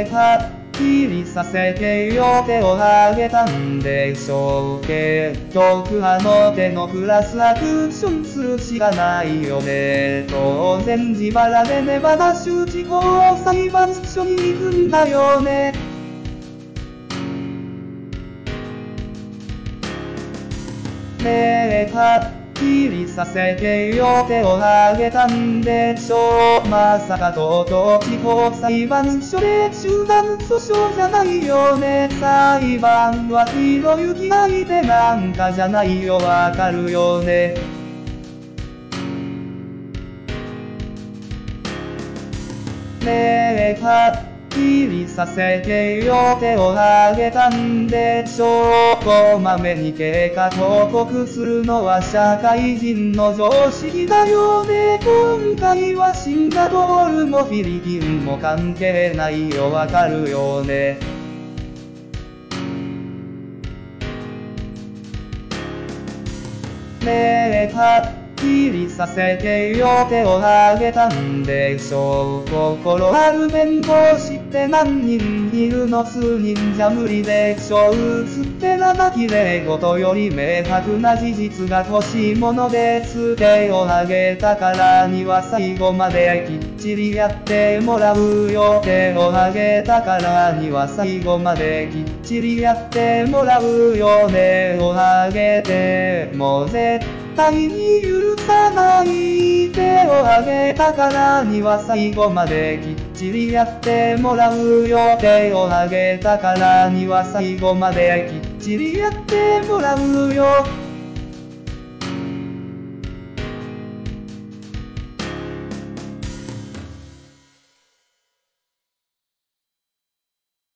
ねえはっきりさせてよ手を挙げたんでしょう結局あの手のプラスアクション数しかないよね当然自腹でネバダ州地方裁判所に行くんだよねねえはっきりさせてよ手を挙げたんでしょうまさか東京地方裁判所で集団訴訟じゃないよね裁判はひろゆき相手なんかじゃないよわかるよねねえはっきりさせてよ手を挙げたんでしょうこまめに経過報告するのは社会人の常識だよね今回はシンガポールもフィリピンも関係ないよわかるよねねえはっきりさせてよ手を挙げたんでしょう心ある弁護士って何人いるの数人じゃ無理でしょうつってななきれいごとより明白な事実が欲しいものです手を挙げたからには最後まできっちりやってもらうよ手を挙げたからには最後まできっちりやってもらうよ手を挙げても絶対に許さない手を挙げたからには最後まできっちりやってもらうよ手を挙げたからには最後まできっちりやってもらうよ